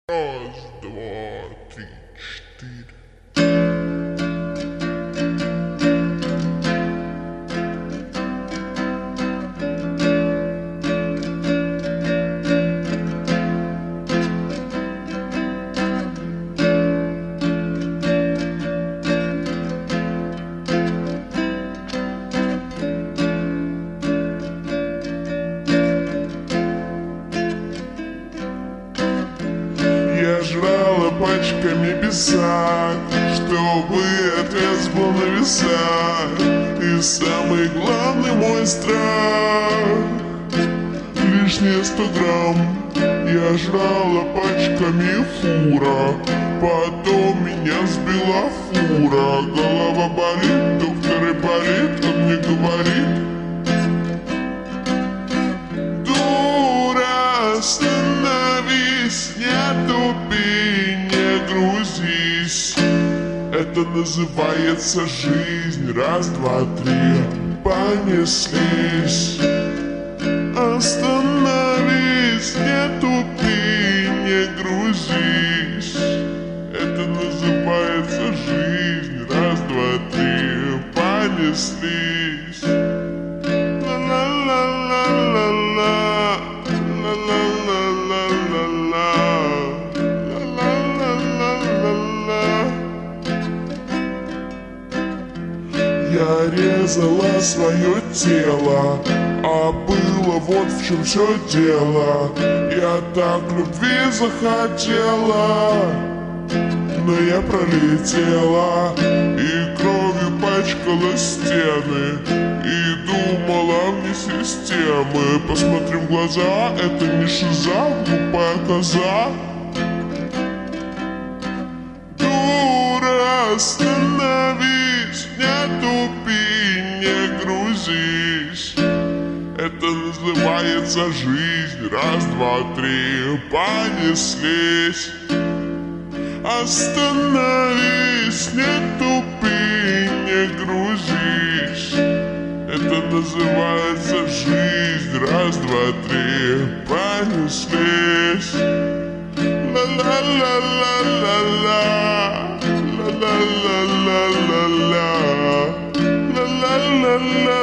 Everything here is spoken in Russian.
Раз, два, три, четыре. Я жрала пачками писать, чтобы отвес был на весах. И самый главный мой страх — лишние 100 грамм. Я жрала пачками фура, потом меня сбила фура. Голова болит, доктор и болит, он мне говорит: дура, остановись, не тупи, не грузись. Это называется жизнь. Раз, два, три, понеслись. Остановись, не тупи, не грузись. Это называется жизнь. Раз, два, три, понеслись. Я резала свое тело, а было вот в чем все дело. Я так любви захотела, но я пролетела и кровью пачкала стены, и думала вне системы. Посмотрим в глаза, это не шиза, глупая коза. Дура, остановись, не тупи, не грузись. Это называется жизнь. Раз, два, три, понеслись. Остановись, не тупи, не грузись. Это называется жизнь. Раз, два, три, понеслись. Ла-ла-ла-ла-ла-ла, ла-ла-ла-ла-ла-ла, ла-ла-ла-ла.